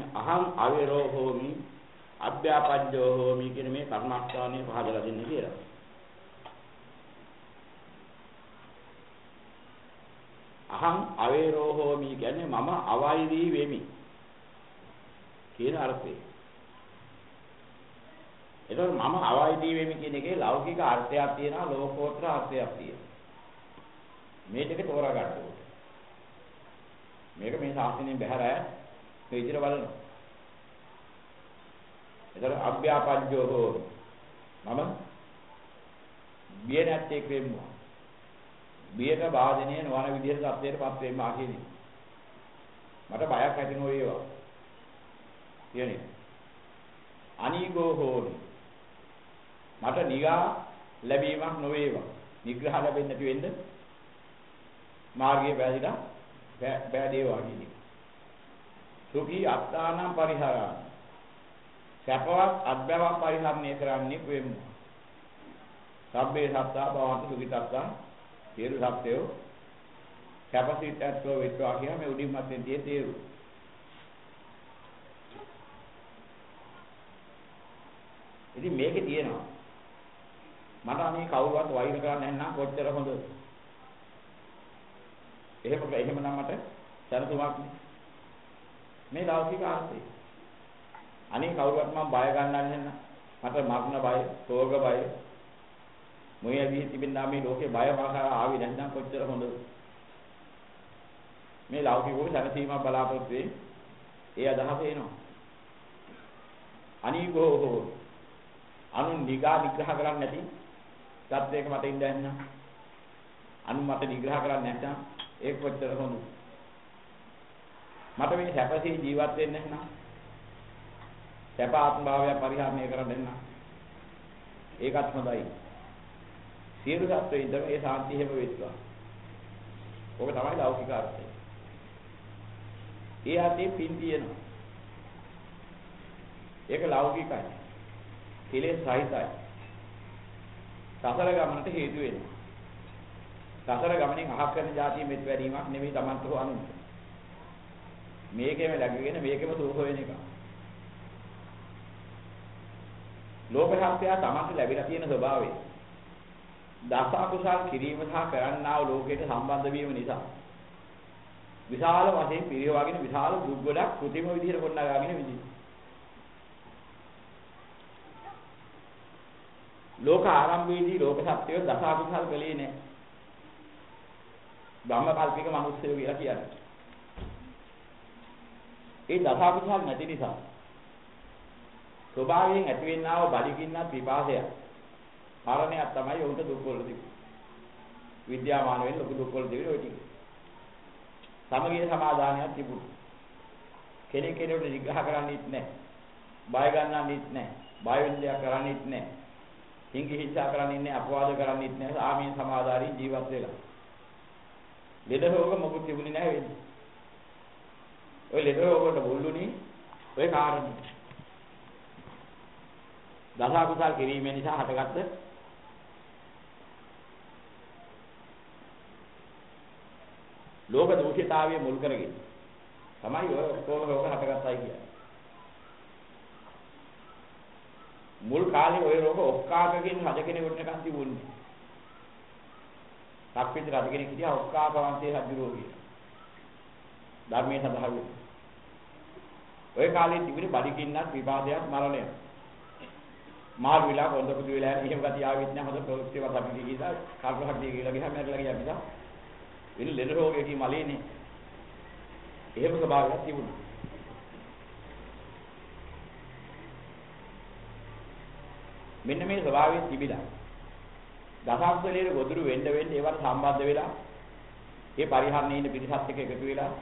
අහං අවේරෝ හෝමි අභ්‍යාපජ්ජෝ හෝමි කියන මේ කර්මස්ථානයේ පහදලා දෙන්නේ කියලා. අහං අවේරෝ හෝමි කියන්නේ මම අවෛරී වෙමි කියන අර්ථය. ඒතකොට මම අවෛරී වෙමි කියන එකේ ලෞකික අර්ථයක් තියෙනවා ලෝකෝත්තර අර්ථයක් තියෙනවා. මේ දෙක තෝරා ගන්න ඕනේ. මේක මේ ශාස්ත්‍රයෙන් බැහැර අය මේ විදිහට බලනවා. ඒතර අභ්‍යාපජ්ජෝ හෝමි මම බිය නැත්තේ වෙම්මා. බියට වාදනය නොවන විදිහට සත්‍යයටපත් වෙම්මා කියන්නේ. මට බයක් ඇති නොවේවා. කියන්නේ. අනීගෝ හෝමි මට නිගා ලැබීමක් නොවේවා. නිග්‍රහ ලැබෙන්නේ නැති වෙන්න මාර්ගයේ බැහැදිලා බෑදේවා කියන්නේ. සුඛී අත්තානම් පරිහරණ. සැපවත් අත්බව පරිහරණය කරන්නේ වෙමු. සබ්බේ සත්තා භවන්තු සුඛිතත්තා සියලු සත්‍යෝ කැපසිටත්ව වෙත්වා කියන මේ උඩින් මැත්තේ තියෙන තේරු. ඉතින් මේකේ තියෙනවා මට අනේ කවුරුවත් වෛර කරන්නේ නැත්නම් කොච්චර හොඳද? එහෙමනම් මට සරතුමක් නේ. මේ ලෞකික ආර්ථය. අනේ කවුරුවත් මම බය ගන්නන්නේ නැත්නම් මට මරණ බය, රෝග බය, මොයේ වී තිබෙනා මේ ලෝකේ බය මාකාර ආවේ නැත්නම් කොච්චර හොඳද? මේ ලෞකිකව සැනසීමක් බලාපොරොත්තු වෙයි. ඒ අදහස එනවා. අනීගෝ හෝ අනු නිගා නිග්‍රහ කරන්නේ නැති සත්‍යයක මට ඉඳ යන්න. අනු මට නිග්‍රහ කරන්නේ නැත්නම් ඒක කොච්චර හොඳද? මට මේ සැපසේ ජීවත් වෙන්න නැත්නම් සැප ආත්ම භාවය පරිහරණය කරන්න ඒකත් හොඳයි. සියලු සත්ත්වයින්ද මේ සාන්තිය හැම වෙත්වා. ඔබ තමයි ලෞකික අර්ථය. ඒ අතේ පින් තියෙනවා. ඒක ලෞකිකයි. කෙලෙස් සහිතයි. සසර ගමනට හේතු වෙනවා. සසර ගමනින් අහක් කරන જાතිය මෙත් වැඩිවීමක් නෙමෙයි Tamanට හෝ අනුන්ට. මේකෙම läගගෙන මේකෙම සූහ වෙන එක. ලෝකහත්ය Tamanට ලැබිලා තියෙන ස්වභාවය. දස අකුසල් කිරීම සහ කරන්නා වූ ලෝකයට සම්බන්ධ වීම නිසා විශාල වශයෙන් පිරියවගෙන විශාල දුක් ගොඩක් කෘතිම විදිහට කොණ්ඩාගෙන විදිහ. ලෝක ආරම්භයේදී ලෝක සත්‍යය දස අකුසල් කළේ නැහැ. ධම්ම කල්පික මිනිස්සුયો කියලා කියන්නේ. ඒ දස අකුසල් නැති නිසා ස්වභාවයෙන් ඇතිවෙනා වූ බලිකින්නත් විපාසය කාරණයක් තමයි උන්ට දුක් වල තිබෙන්නේ. විද්‍යාමාන වෙන්න ලොකු දුක් වල තිබෙන්නේ ඔය ටික. සමගිය සමාදානයක් තිබුණා. කෙනෙක් කෙනෙකුට නිග්‍රහ කරන්නේත් නැහැ. බය ගන්නන්නේත් නැහැ. බය වෙන දෙයක් කරන්නේත් නැහැ. හිංගි හිංසා කරන්නේත් නැහැ. අපවාද කරන්නේත් නැහැ. ආමීන් සමාදාරින් ජීවත් වෙලා. ලෙඩ රෝග මොකුත් තිබුණේ නැහැ වෙන්නේ. ඔය ලෙඩ රෝග වලට මුල්ුණේ ඔය කාරණේ. දස අකුසල් කිරීම නිසා හටගත්ත ලෝක දූෂිතාවය මුල් කරගෙන තමයි ඔය ඔක්කොම රෝග හටගත්තයි කියන්නේ. මුල් කාලේ ඔය රෝග ඔක්කාකකින් රජ කෙනෙකුට නිකන් තිබුණේ. සක්විති රජ කෙනෙක් හිටියා ඔක්කාක වංශයේ රජු රෝගී. ධර්මයේ සඳහන් වෙනවා. ඔය කාලේ තිබුණේ බඩගින්නක් විපාදයක් මරණයක්. මාළු විලා හොඳ පුදු වෙලා යන එහෙම ගතිය ආවෙත් නැහැ හොඳ ප්‍රවෘත්තියක් අපි කියලා කාර්යහක්තිය කියලා ගියාම මැරලා ගියා නිසා වෙන ලෙඩ රෝගයකින් මලේනේ එහෙම ස්වභාවයක් තිබුණා. මෙන්න මේ ස්වභාවයෙන් තිබිලා දසාක්ෂලයේ ගොදුරු වෙන්න ඒවට සම්බන්ධ වෙලා ඒ පරිහරණයේ ඉන්න පිරිසත් එක්ක එකතු වෙලා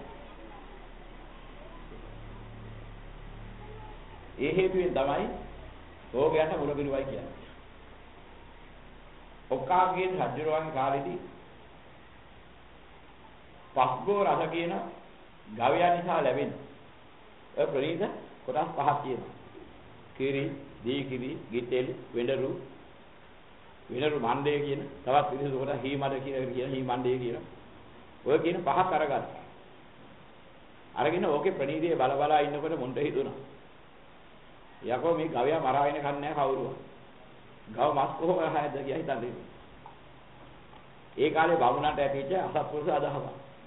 ඒ හේතුවෙන් තමයි රෝගයන්ට මුල පිරුවයි කියන්නේ. ඔක්කාගේ රජුරවන්ගේ කාලෙදී පස්ගෝ රස කියන ගවයා නිසා ලැබෙන ඒ ප්‍රණීත කොටස් පහක් තියෙනවා. කිරි, දීකිරි, ගිතෙල්, වෙඬරු මණ්ඩේ කියන තවත් පිරිසු කොට හීමඩ කියන හී මණ්ඩේ කියන ඔය කියන පහක් අරගත්තා. අරගෙන ඕකේ ප්‍රණීතිය බල බලා ඉන්නකොට මුන්ට හිතුණා. යකෝ මේ ගවයා මරාගෙන කන්නේ නැහැ කවුරුවත්. ගව මස් කොහොම හයද කියලා හිතන්නේ. ඒ කාලේ බමුණන්ට ඇතිච්ච අසත්පුරුෂ අදහසක්.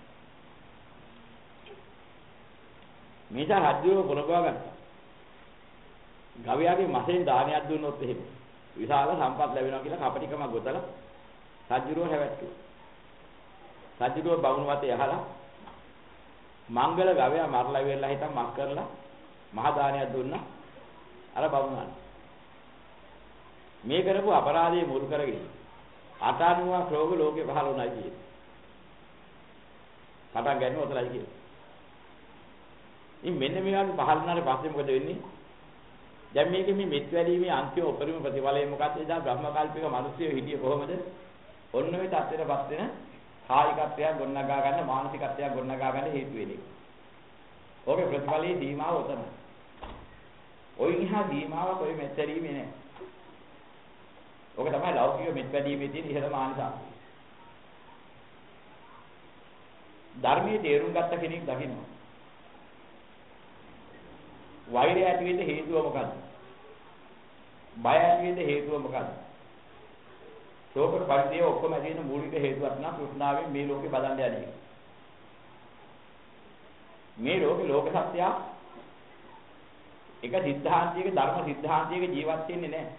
මේක රජුව පොළඹවා ගත්තා. ගවයාගේ මසෙන් දානයක් දුන්නොත් එහෙම විශාල සම්පත් ලැබෙනවා කියලා කපටිකම ගොතලා රජුව හැවැට්ටුවා. රජුව බමුණු මතේ අහලා මංගල ගවයා මරලා ඉවරලා හිටන් මක් කරලා මහ දානයක් දුන්නා අර බමුණන්. මේ කරපු අපරාධයේ මුල් කරගෙන 89ක් රෝග ලෝකේ පහළ වුණා කියන්නේ. පටන් ගන්න උතලයි කියන්නේ. ඉතින් මෙන්න මේ වගේ පහළ වුණාට පස්සේ මොකද වෙන්නේ? දැන් මේකේ මේ මෙත් වැඩීමේ අන්තිම උපරිම ප්‍රතිඵලය මොකක්ද? එදා බ්‍රහ්ම කල්පික මිනිස්සු හිටියේ කොහොමද? ඔන්න ඔය තත්ත්වයටපත් වෙන කායිකත්වයක් ගොඩනගා ගන්න මානසිකත්වයක් ගොඩනගා ගන්න හේතු වෙන්නේ. ඕකේ ප්‍රතිඵලයේ සීමාව උතන. ඔය ඉහා සීමාවක් ඔය මෙත් වැඩීමේ නෑ. ඕක තමයි ලෞකික මෙත් වැඩීමේ තියෙන ඉහළම ආනිසංසය. ධර්මයේ තේරුම් ගත්ත කෙනෙක් දකිනවා. වෛරය ඇති වෙන්න හේතුව මොකද්ද? බය ඇති වෙන්න හේතුව මොකද්ද? ශෝක පරිදේ ඔක්කොම ඇති වෙන මූලික හේතුවක් නම් කෘෂ්ණාවෙන් මේ ලෝකේ බදන්න යන්නේ. මේ ලෝක සත්‍යය එක සිද්ධාන්තයක ධර්ම සිද්ධාන්තයක ජීවත් වෙන්නේ නැහැ.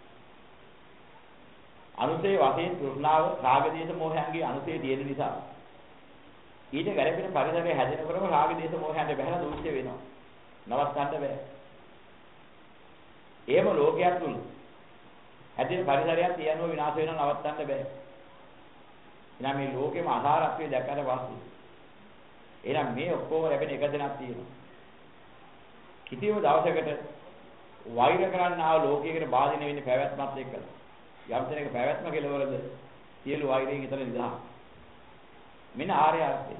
අනුසේ වශයෙන් තෘෂ්ණාව රාග දේශ මොහයන්ගේ අනුසේ තියෙන නිසා ඊට ගැළපෙන පරිසරය හැදෙනකොටම රාග දේශ මොහයන්ට බැහැලා දූෂ්‍ය වෙනවා. නවත්තන්න බෑ. එහෙම ලෝකයක් තුල හැදෙන පරිසරයක් තියනව විනාශ වෙනව නවත්තන්න බෑ. එහෙනම් මේ ලෝකෙම අසාරත්වයේ දැක්කට පස්සේ එහෙනම් මේ ඔක්කොම ලැබෙන එක දෙයක් තියෙනවා. කිසියම් දවසකට වෛර කරන්නා ලෝකයකට බාධින වෙන්නේ පැවැත්මත් එක්කලා. යම් තැනක පැවැත්ම කෙලවරද සියලු වෛරයෙන් ඊතර නිදහස්. මෙන්න ආර්ය අර්ථය.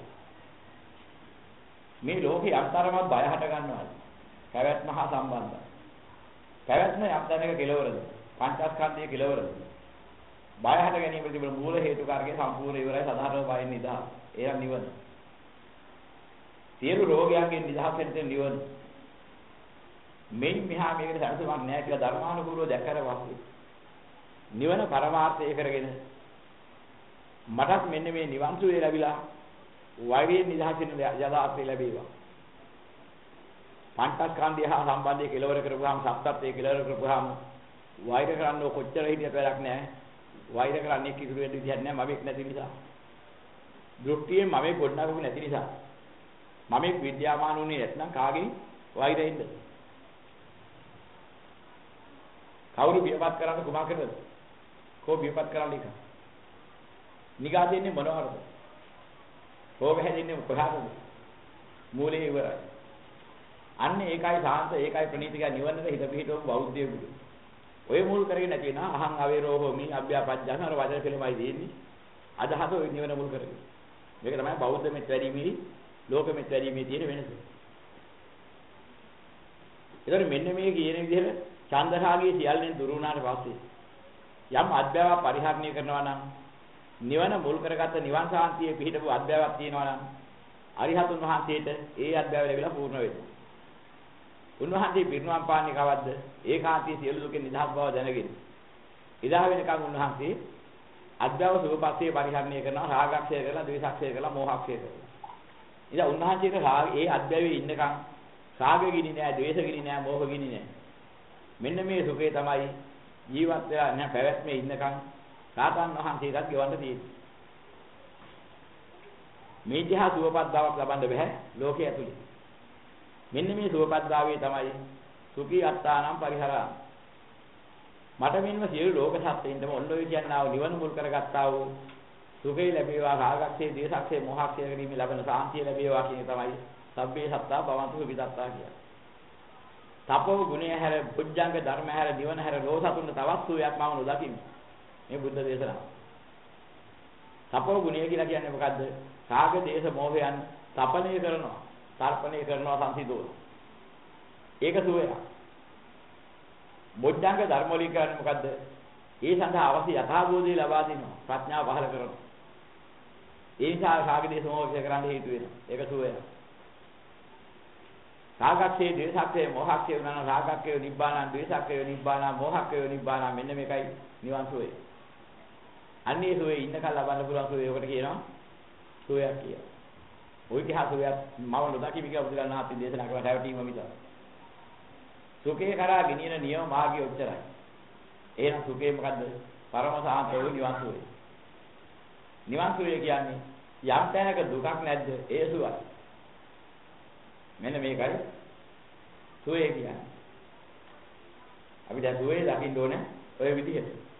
මේ ලෝකේ යම්තරමක් බය හට ගන්නවා. පැවැත්ම හා සම්බන්ධයි. පැවැත්ම යම් තැනක කෙලවරද පංචස්කන්ධයේ කෙලවරද බය හට ගැනීම තිබෙන මූල හේතු කාර්යය සම්පූර්ණ ඉවරයි සාධාරණ බයෙන් නිදහස්. ඒක නිවන. සියලු රෝගයන්ගෙන් නිදහස් වෙන්න නිවන. මෙයින් මෙහා මේකට සැලසුමක් නැහැ කියලා ධර්මානුකූලව දැක්කර වස්තු. නිවන පරමාර්ථය කරගෙන මටත් මෙන්න මේ නිවන් සුවය ලැබිලා වෛරයෙන් නිදහස් වෙන යථාර්ථය ලැබේවා. පංචස්කන්ධය හා සම්බන්ධය කෙලවර කරපුවාම සත්‍යත්වයේ කෙලවර කරපුවාම වෛර කරන්න කොච්චර හිටියත් වැඩක් නැහැ. වෛර කරන්නේ කිසිදු වෙන්න විදිහක් නැහැ මමෙක් නැති නිසා. දෘෂ්ටියෙන් මමෙක් ගොඩනගපු නැති නිසා. මමෙක් විද්‍යාමාන උනේ නැත්නම් කාගෙන් වෛරයෙන්ද? කවුරු බියපත් කරන්න කුමා කරනද? කෝ බියපත් කරන්න එක. නිගා දෙන්නේ මොනවද? රෝග හැදෙන්නේ කොහාටද? මූලයේ ඉවරයි. අන්න ඒකයි සාන්ත ඒකයි ප්‍රණීතික නිවනට හිත පිහිටවපු බෞද්ධයෙකුට. ඔය මුල් කරගෙන නැති නා අහං අවේරෝහෝ මි අභ්‍යාපජ්ජන අර වචන පිළිමයි දෙන්නේ. අදහස ඔය නිවන මුල් කරගෙන. මේක තමයි බෞද්ධ මෙත් වැඩිමේ ලෝක මෙත් වැඩිමේ තියෙන වෙනස. ඒතර මෙන්න මේ කියන විදිහට චන්දරාගයේ සියල්ලෙන් දුරු වුණාට පස්සේ යම් අධ්‍යාව පරිහරණය කරනවා නම් නිවන මුල් කරගත්ත නිවන් සාන්තියේ පිහිටපු අධ්‍යාවක් තියෙනවා නම් අරිහතුන් වහන්සේට ඒ අධ්‍යාව ලැබිලා පූර්ණ වෙනවා. උන්වහන්සේ පිරිනුවම් පාන්නේ කවද්ද? ඒකාන්තයේ සියලු දුකෙන් නිදහස් බව දැනගෙන. ඉදා වෙනකන් උන්වහන්සේ අධ්‍යාව සුවපත්යේ පරිහරණය කරනවා රාගක්ෂය කරලා ද්වේෂක්ෂය කරලා මෝහක්ෂය කරලා. ඉතින් උන්වහන්සේට ඒ අධ්‍යාවේ ඉන්නකන් රාග ගිනි නෑ, ද්වේෂ ගිනි නෑ, මෝහ ගිනි නෑ. මෙන්න මේ සුඛය තමයි ජීවත් වෙලා නැහැ පැවැත්මේ ඉන්නකන් සාතන් වහන්සේටත් ගෙවන්න තියෙන්නේ. මේ දිහා සුවපත් බවක් ලබන්න බෑ ලෝකයේ ඇතුලේ. මෙන්න මේ සුවපත් භාවයේ තමයි සුඛී අත්තානම් පරිහරා. මට මෙන්න සියලු ලෝක සත්ත්වයින්ටම ඔන්න ඔය කියනවා නිවන මුල් කරගත්තා වූ සුඛේ ලැබේවා රාගක්ෂේ, ද්වේෂක්ෂේ, මෝහක්ෂේ කිරීමේ ලැබෙන සාන්තිය ලැබේවා කියන තමයි සබ්බේ සත්තා භවන්තු සුඛිතත්තා කියන්නේ. තපෝ ගුණය හැර බුද්ධංග ධර්ම හැර නිවන හැර ලෝසතුන් තවත් සුවයක් මම නොදකිමි. මේ බුද්ධ දේශනාව. තපෝ ගුණය කියලා කියන්නේ මොකද්ද? රාග දේශ මොහයන් තපණය කරනවා, තර්පණය කරනවා සංසිඳෝන. ඒක සුවයක්. බුද්ධංග ධර්ම වලින් කියන්නේ මොකද්ද? ඒ සඳහා අවශ්‍ය යථාබෝධය ලබා දෙනවා, ප්‍රඥාව පහළ කරනවා. ඒ නිසා රාග දේශ මොහය කරන්න හේතු වෙනවා. ඒක සුවයක්. රාගක්ෂේ, ද්වේෂක්ෂේ, මෝහක්ෂේ වුණා නම් රාගක්ෂේ නිබ්බාන, ද්වේෂක්ෂේ නිබ්බාන, මෝහක්ෂේ නිබ්බාන මෙන්න මේකයි නිවන් සුවය. අන්නේ සුවේ ඉන්නකල් ලබන්න පුළුවන් සුවේ ඔකට කියනවා සුවයක් කියලා. ওই කියා සුවයක් මම නොදකිමි කියලා බුදුරණන් වහන්සේ දේශනා කරලා රැවටීම විතර. සුඛේ කරා ගෙනියන නියම මාර්ගය උච්චරයි. එහෙනම් සුඛේ මොකද්ද? පරම සාන්ත වූ නිවන් සුවය. නිවන් සුවය කියන්නේ යම් තැනක දුකක් නැද්ද? ඒ සුවයි. මෙන්න මේකයි සුවය කියන්නේ. අපි දැන් සුවේ දකින්න ඕනේ ඔය විදිහට.